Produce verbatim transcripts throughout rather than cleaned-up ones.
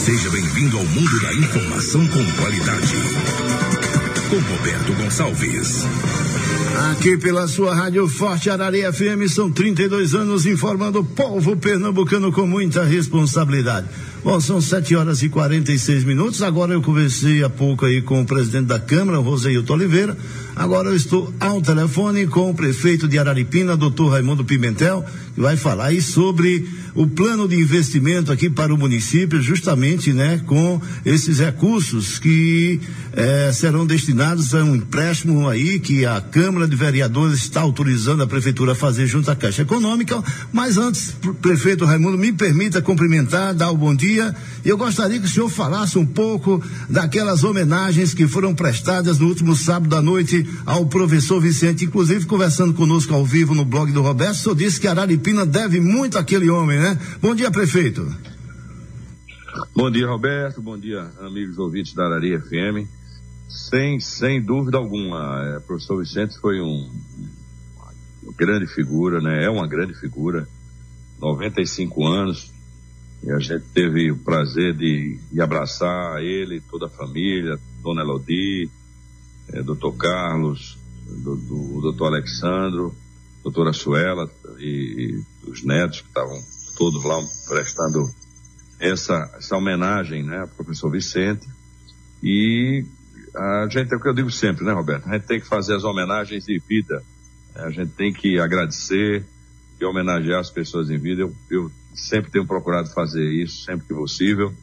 Seja bem-vindo ao mundo da informação com qualidade. Com Roberto Gonçalves. Aqui pela sua Rádio Forte Araria F M, são trinta e dois anos informando o povo pernambucano com muita responsabilidade. Bom, são sete horas e quarenta e seis minutos. Agora eu conversei há pouco aí com o presidente da Câmara, Roseilton Oliveira. Agora eu estou ao telefone com o prefeito de Araripina, doutor Raimundo Pimentel, que vai falar aí sobre o plano de investimento aqui para o município, justamente, né, com esses recursos que eh, serão destinados a um empréstimo aí que a Câmara de Vereadores está autorizando a prefeitura a fazer junto à Caixa Econômica. Mas antes, prefeito Raimundo, me permita cumprimentar, dar o bom dia. Eu gostaria que o senhor falasse um pouco daquelas homenagens que foram prestadas no último sábado à noite ao professor Vicente, inclusive conversando conosco ao vivo no blog do Roberto. O senhor disse que Araripina deve muito àquele homem, né? Bom dia, prefeito. Bom dia, Roberto. Bom dia, amigos ouvintes da Araria F M. Sem, sem dúvida alguma, o professor Vicente foi um, uma grande figura, né? É uma grande figura, noventa e cinco anos, e a gente teve o prazer de, de abraçar ele, toda a família, Dona Elodie, é, doutor Carlos, do, do, doutor Alexandro, doutora Suela e, e os netos que estavam todos lá prestando essa, essa homenagem, né, ao professor Vicente. E a gente, é o que eu digo sempre, né, Roberto? A gente tem que fazer as homenagens de vida, a gente tem que agradecer e homenagear as pessoas em vida. Eu, eu sempre tenho procurado fazer isso, sempre que possível,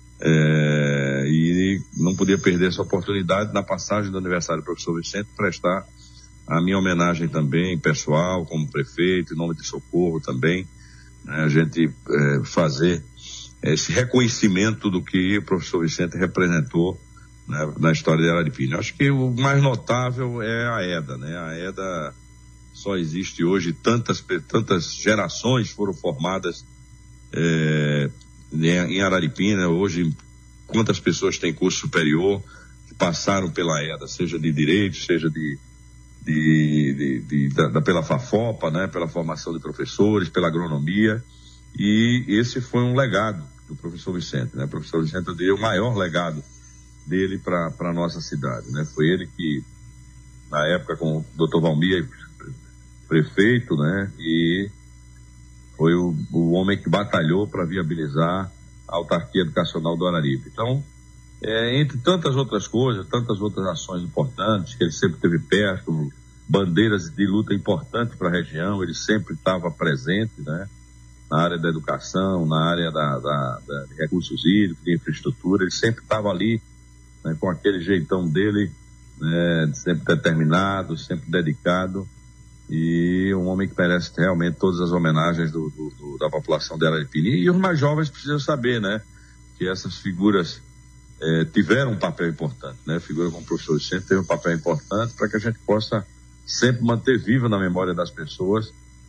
é, e não podia perder essa oportunidade na passagem do aniversário do professor Vicente, prestar a minha homenagem também, pessoal, como prefeito, em nome de Socorro também, né, a gente é, fazer esse reconhecimento do que o professor Vicente representou, né, na história de Araripina. Acho que o mais notável é a EDA, né? A EDA só existe hoje, tantas, tantas gerações foram formadas é, em Araripina. Hoje, quantas pessoas têm curso superior que passaram pela EDA, seja de direito, seja de, de, de, de da, da, pela FAFOPA, né? Pela formação de professores, pela agronomia, e esse foi um legado do professor Vicente, né? O professor Vicente deu o maior legado dele para a nossa cidade, né? Foi ele que, na época, com o doutor Valmir, prefeito, né? E foi o, o homem que batalhou para viabilizar a autarquia educacional do Araripe. Então, é, entre tantas outras coisas, tantas outras ações importantes, que ele sempre esteve perto, bandeiras de luta importantes para a região, ele sempre estava presente, né? Na área da educação, na área da, da, da de recursos hídricos, de infraestrutura, ele sempre estava ali, né, com aquele jeitão dele, né, sempre determinado, sempre dedicado, e um homem que merece realmente todas as homenagens do, do, do, da população de Araripina. E os mais jovens precisam saber, né, que essas figuras eh, tiveram um papel importante, né, figura como o professor Vicente teve um papel importante para que a gente possa sempre manter viva na memória das pessoas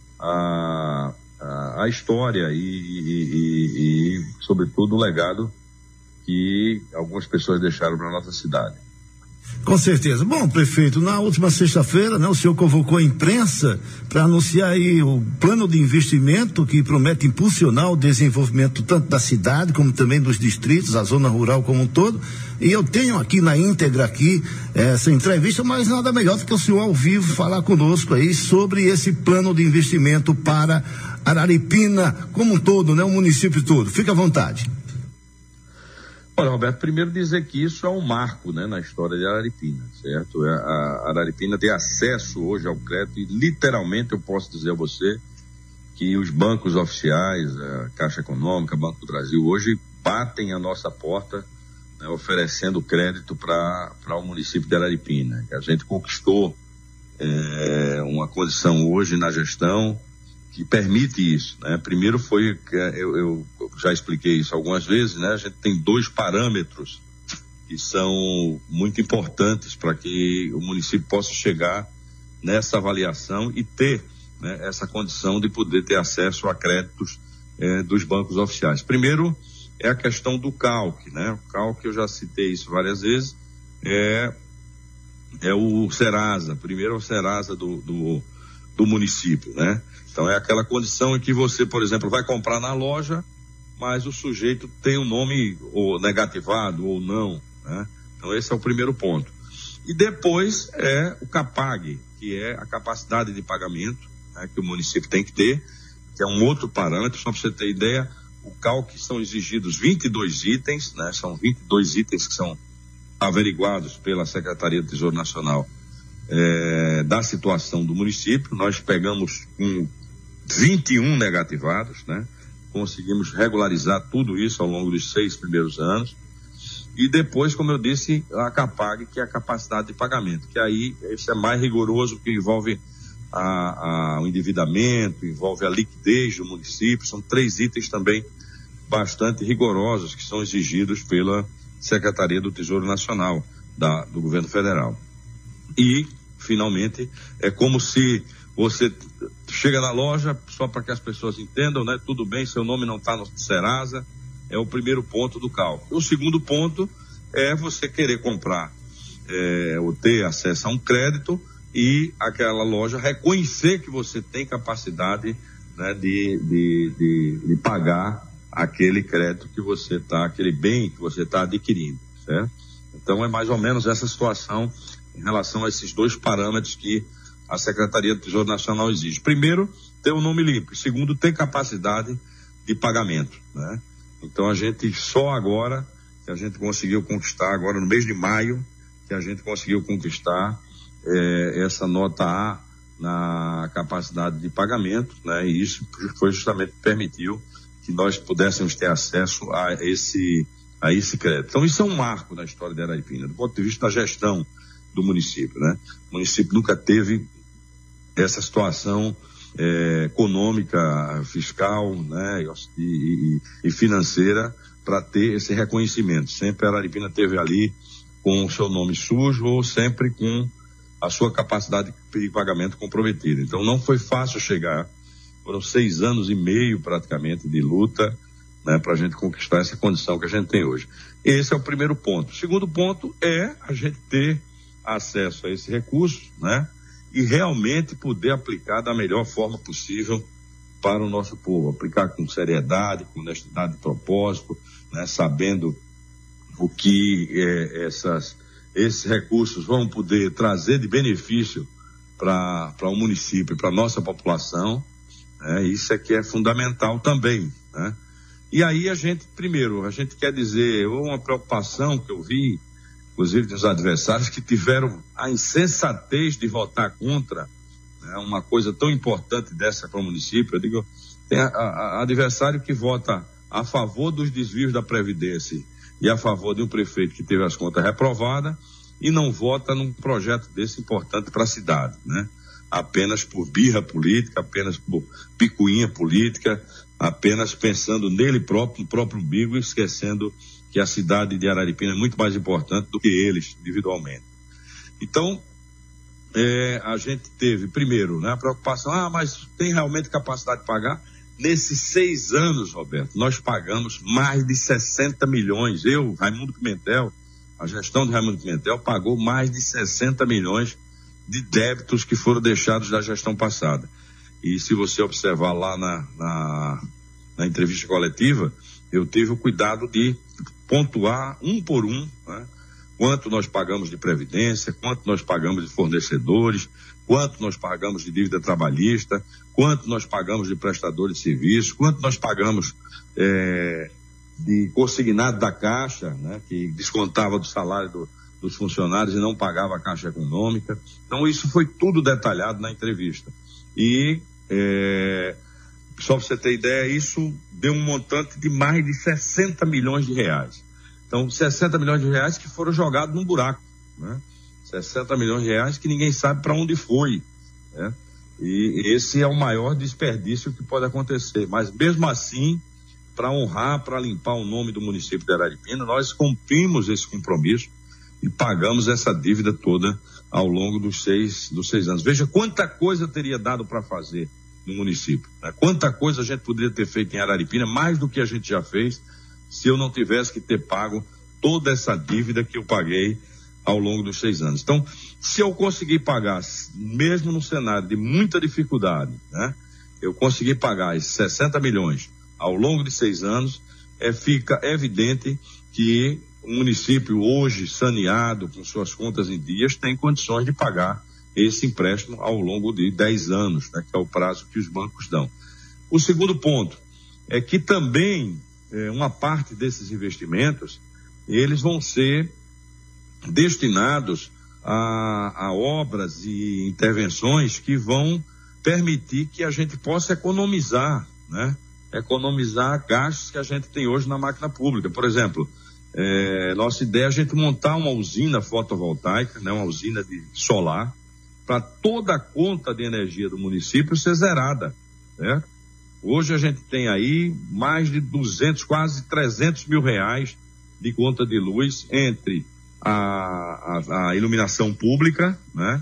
a, a, a história e, e, e, e, sobretudo, o legado que algumas pessoas deixaram para a nossa cidade. Com certeza. Bom, prefeito, na última sexta-feira, né, o senhor convocou a imprensa para anunciar aí o plano de investimento que promete impulsionar o desenvolvimento tanto da cidade como também dos distritos, a zona rural como um todo. E eu tenho aqui na íntegra aqui essa entrevista, mas nada melhor do que o senhor ao vivo falar conosco aí sobre esse plano de investimento para Araripina como um todo, né, o município todo. Fica à vontade. Olha, Roberto, primeiro dizer que isso é um marco, né, na história de Araripina, certo? A Araripina tem acesso hoje ao crédito e, literalmente, eu posso dizer a você que os bancos oficiais, a Caixa Econômica, Banco do Brasil, hoje batem a nossa porta, né, oferecendo crédito para para o município de Araripina. A gente conquistou é, uma condição hoje na gestão que permite isso, né? Primeiro foi, eu, eu já expliquei isso algumas vezes, né? A gente tem dois parâmetros que são muito importantes para que o município possa chegar nessa avaliação e ter, né, essa condição de poder ter acesso a créditos eh, dos bancos oficiais. Primeiro é a questão do C A U C, né? O C A U C, eu já citei isso várias vezes, é, é o Serasa, primeiro é o Serasa do, do, do município, né? Então é aquela condição em que você, por exemplo, vai comprar na loja mas o sujeito tem um nome ou negativado ou não, né? Então esse é o primeiro ponto. E depois é o CAPAG, que é a capacidade de pagamento, né, que o município tem que ter, que é um outro parâmetro. Só para você ter ideia, o C A U que são exigidos vinte e dois itens, né? São vinte e dois itens que são averiguados pela Secretaria do Tesouro Nacional é, da situação do município. Nós pegamos um, vinte e um negativados, né? Conseguimos regularizar tudo isso ao longo dos seis primeiros anos. E depois, como eu disse, a CAPAG, que é a capacidade de pagamento, que aí isso é mais rigoroso, que envolve a, a, o endividamento, envolve a liquidez do município. São três itens também bastante rigorosos que são exigidos pela Secretaria do Tesouro Nacional da, do Governo Federal. E, finalmente, é como se você chega na loja, só para que as pessoas entendam, né? Tudo bem, seu nome não está no Serasa, é o primeiro ponto do cálculo. O segundo ponto é você querer comprar é, ou ter acesso a um crédito e aquela loja reconhecer que você tem capacidade, né, de, de, de, de pagar aquele crédito que você está, aquele bem que você está adquirindo, certo? Então é mais ou menos essa situação em relação a esses dois parâmetros que a Secretaria do Tesouro Nacional exige. Primeiro, ter o nome limpo. Segundo, ter capacidade de pagamento, né? Então a gente, só agora, que a gente conseguiu conquistar, agora no mês de maio, que a gente conseguiu conquistar é, essa nota A na capacidade de pagamento, né? E isso foi justamente permitiu que nós pudéssemos ter acesso a esse, a esse crédito. Então isso é um marco na história de Araripina, do ponto de vista da gestão do município, né? O município nunca teve essa situação é, econômica, fiscal, né, e, e, e financeira para ter esse reconhecimento. Sempre a Araripina teve ali com o seu nome sujo ou sempre com a sua capacidade de pagamento comprometida. Então não foi fácil chegar, foram seis anos e meio praticamente de luta, né, para a gente conquistar essa condição que a gente tem hoje. Esse é o primeiro ponto. O segundo ponto é a gente ter acesso a esse recurso, né, e realmente poder aplicar da melhor forma possível para o nosso povo, aplicar com seriedade, com honestidade de propósito, né, sabendo o que é, essas, esses recursos vão poder trazer de benefício para o município e para a nossa população, né, isso é que é fundamental também, né. E aí a gente, primeiro, a gente quer dizer, uma preocupação que eu vi, inclusive dos adversários, que tiveram a insensatez de votar contra, né, uma coisa tão importante dessa para o município. Eu digo, tem a, a, a adversário que vota a favor dos desvios da Previdência e a favor de um prefeito que teve as contas reprovadas e não vota num projeto desse importante para a cidade, né? Apenas por birra política, apenas por picuinha política, apenas pensando nele próprio, no próprio umbigo, esquecendo que a cidade de Araripina é muito mais importante do que eles individualmente. Então, é, a gente teve, primeiro, né, a preocupação, ah, mas tem realmente capacidade de pagar? Nesses seis anos, Roberto, nós pagamos mais de sessenta milhões. Eu, Raimundo Pimentel, a gestão de Raimundo Pimentel pagou mais de sessenta milhões de débitos que foram deixados da gestão passada. E se você observar lá na, na, na entrevista coletiva, eu tive o cuidado de pontuar um por um, né, quanto nós pagamos de previdência, quanto nós pagamos de fornecedores, quanto nós pagamos de dívida trabalhista, quanto nós pagamos de prestadores de serviços, quanto nós pagamos é, de consignado da Caixa, né, que descontava do salário do, dos funcionários e não pagava a Caixa Econômica. Então isso foi tudo detalhado na entrevista. E é, só para você ter ideia, isso deu um montante de mais de sessenta milhões de reais. Então, sessenta milhões de reais que foram jogados num buraco, né? sessenta milhões de reais que ninguém sabe para onde foi, né? E esse é o maior desperdício que pode acontecer. Mas mesmo assim, para honrar, para limpar o nome do município de Araripina, nós cumprimos esse compromisso e pagamos essa dívida toda ao longo dos seis, dos seis anos. Veja quanta coisa teria dado para fazer no município, né? Quanta coisa a gente poderia ter feito em Araripina, mais do que a gente já fez, se eu não tivesse que ter pago toda essa dívida que eu paguei ao longo dos seis anos. Então, se eu conseguir pagar, mesmo num cenário de muita dificuldade, né, eu conseguir pagar esses sessenta milhões ao longo de seis anos, é, fica evidente que o município hoje saneado, com suas contas em dias, tem condições de pagar esse empréstimo ao longo de dez anos, né, que é o prazo que os bancos dão. O segundo ponto é que também é, uma parte desses investimentos, eles vão ser destinados a, a obras e intervenções que vão permitir que a gente possa economizar, né? Economizar gastos que a gente tem hoje na máquina pública. Por exemplo, é, nossa ideia é a gente montar uma usina fotovoltaica, né? Uma usina de solar, para toda a conta de energia do município ser zerada, né? Hoje a gente tem aí mais de duzentos, quase trezentos mil reais de conta de luz entre a, a, a iluminação pública, né?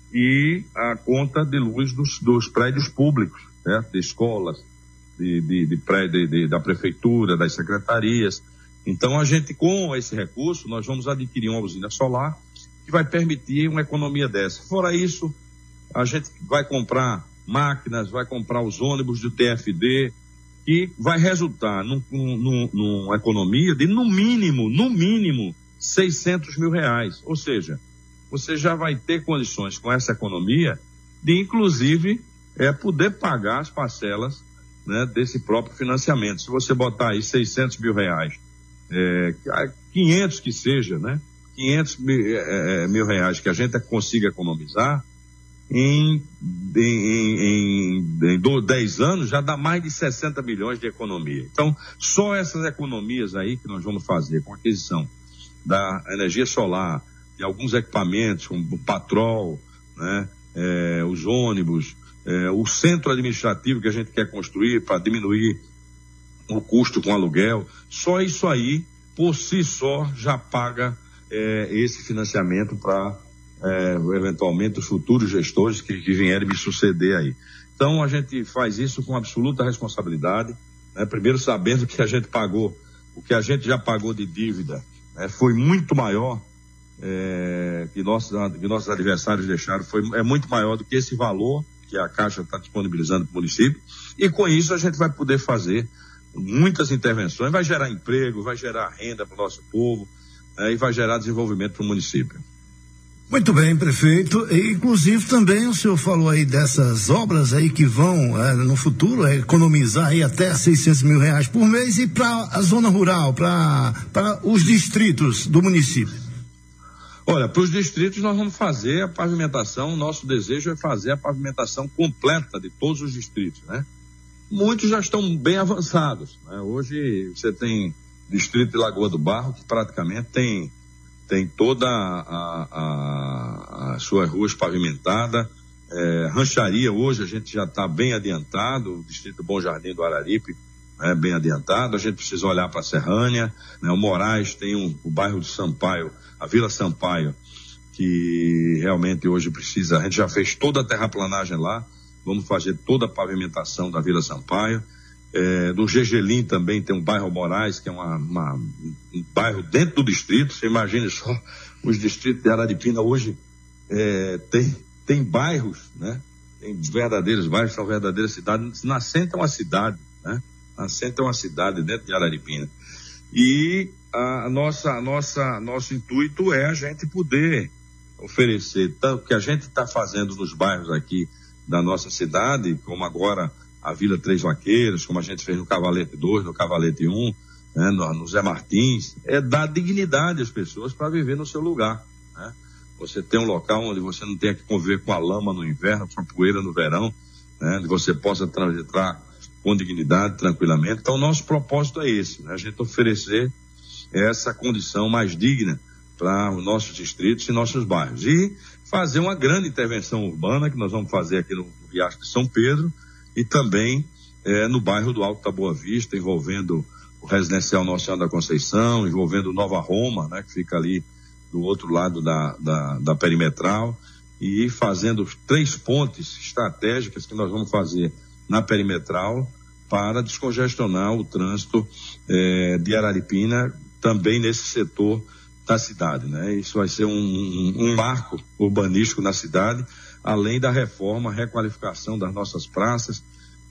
E a conta de luz dos, dos prédios públicos, né? De escolas, de, de, de, de, de, da prefeitura, das secretarias. Então a gente, com esse recurso, nós vamos adquirir uma usina solar que vai permitir uma economia dessa. Fora isso, a gente vai comprar máquinas, vai comprar os ônibus do T F D, que vai resultar num, num, numa economia de, no mínimo, no mínimo, seiscentos mil reais. Ou seja, você já vai ter condições com essa economia de, inclusive, é, poder pagar as parcelas, né, desse próprio financiamento. Se você botar aí seiscentos mil reais, é, quinhentos que seja, né, quinhentos mil, é, mil reais que a gente consiga economizar, em, em, em, em dez anos já dá mais de sessenta milhões de economia. Então, só essas economias aí que nós vamos fazer com a aquisição da energia solar, de alguns equipamentos, como o patrol, né, é, os ônibus, é, o centro administrativo que a gente quer construir para diminuir o custo com aluguel, só isso aí, por si só, já paga é, esse financiamento para É, eventualmente os futuros gestores que, que vierem me suceder aí. Então a gente faz isso com absoluta responsabilidade, né? Primeiro sabendo que a gente pagou, o que a gente já pagou de dívida, né, foi muito maior, é, que, nossos, que nossos adversários deixaram, foi, é muito maior do que esse valor que a Caixa está disponibilizando para o município, e com isso a gente vai poder fazer muitas intervenções, vai gerar emprego, vai gerar renda para o nosso povo, né, e vai gerar desenvolvimento para o município. Muito bem, prefeito. E, inclusive, também o senhor falou aí dessas obras aí que vão, é, no futuro, é, economizar aí até seiscentos mil reais por mês, e para a zona rural, para para os distritos do município. Olha, para os distritos nós vamos fazer a pavimentação, nosso desejo é fazer a pavimentação completa de todos os distritos, né? Muitos já estão bem avançados, né? Hoje você tem distrito de Lagoa do Barro, que praticamente tem tem toda a, a, as suas ruas pavimentadas, é, rancharia hoje a gente já está bem adiantado, o distrito Bom Jardim do Araripe, né, bem adiantado, a gente precisa olhar para a Serrânia, né, o Moraes tem um, o bairro de Sampaio, a Vila Sampaio, que realmente hoje precisa, a gente já fez toda a terraplanagem lá, vamos fazer toda a pavimentação da Vila Sampaio. É, no Gegelim também tem um bairro Moraes, que é uma, uma, um bairro dentro do distrito. Você imagina só, os distritos de Araripina hoje é, tem, tem bairros, né? Tem verdadeiros bairros, são verdadeiras cidades. Nascente é uma cidade, né? Nascente é uma cidade dentro de Araripina. E a nossa, a nossa, nosso intuito é a gente poder oferecer tanto que a gente está fazendo nos bairros aqui da nossa cidade, como agora a Vila Três Vaqueiros, como a gente fez no Cavalete dois, no Cavalete um, né, no, no Zé Martins, é dar dignidade às pessoas para viver no seu lugar, né? Você tem um local onde você não tenha que conviver com a lama no inverno, com a poeira no verão, né, onde você possa transitar com dignidade, tranquilamente. Então, o nosso propósito é esse, né, a gente oferecer essa condição mais digna para os nossos distritos e nossos bairros. E fazer uma grande intervenção urbana, que nós vamos fazer aqui no Riacho de São Pedro, e também é, no bairro do Alto da Boa Vista, envolvendo o Residencial Nossa Senhora da Conceição, envolvendo Nova Roma, né, que fica ali do outro lado da, da, da perimetral, e fazendo três pontes estratégicas que nós vamos fazer na perimetral para descongestionar o trânsito é, de Araripina também nesse setor da cidade, né? Isso vai ser um, um, um marco urbanístico na cidade, além da reforma, requalificação das nossas praças,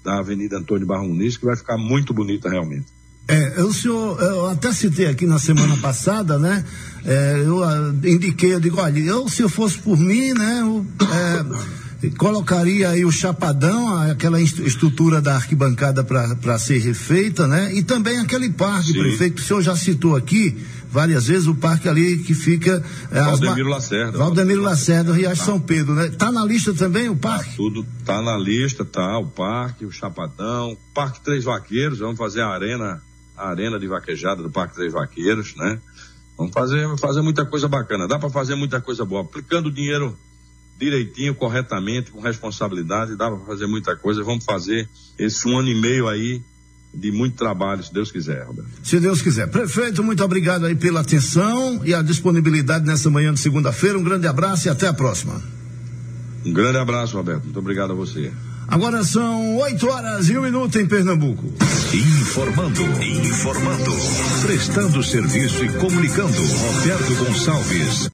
da Avenida Antônio Barro Muniz, que vai ficar muito bonita realmente. É, o senhor, eu até citei aqui na semana passada, né? É, eu uh, indiquei, eu digo, olha, eu, se eu fosse por mim, né, eu, é, colocaria aí o chapadão, aquela estrutura da arquibancada para ser refeita, né? E também aquele parque, Sim. prefeito, que o senhor já citou aqui várias vezes, o parque ali que fica... É, Valdemiro Lacerda. Valdemiro Lacerda, Riacho tá. São Pedro, né? Tá na lista também o parque? Tá, tudo tá na lista, tá, o parque, o chapadão, Parque Três Vaqueiros, vamos fazer a arena, a arena de vaquejada do Parque Três Vaqueiros, né? Vamos fazer, fazer muita coisa bacana, dá para fazer muita coisa boa, aplicando o dinheiro direitinho, corretamente, com responsabilidade, dá para fazer muita coisa, vamos fazer esse um ano e meio aí de muito trabalho, se Deus quiser, Roberto. Se Deus quiser. Prefeito, muito obrigado aí pela atenção e a disponibilidade nessa manhã de segunda-feira. Um grande abraço e até a próxima. Um grande abraço, Roberto. Muito obrigado a você. Agora são oito horas e um minuto em Pernambuco. Informando, informando, prestando serviço e comunicando. Roberto Gonçalves.